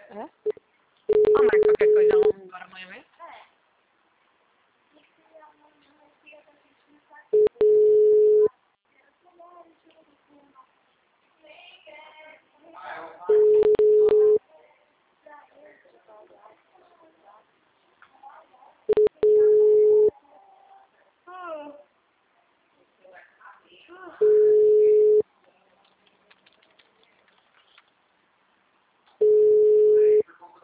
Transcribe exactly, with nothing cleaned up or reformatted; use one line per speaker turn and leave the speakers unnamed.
É?
Ah, mas qualquer coisa, agora amanhã mesmo.